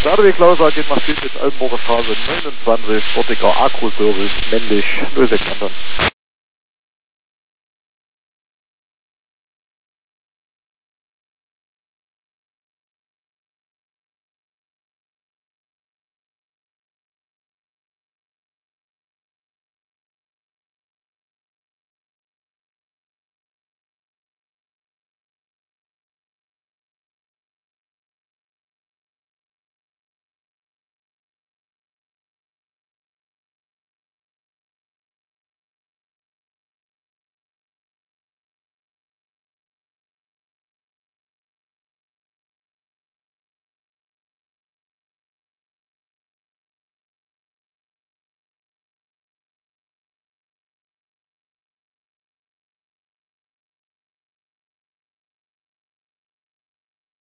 Radeweg Lausa geht nach Süd, Altenburger Straße 29, Sportiger Agro-Service, männlich, 06 Anton.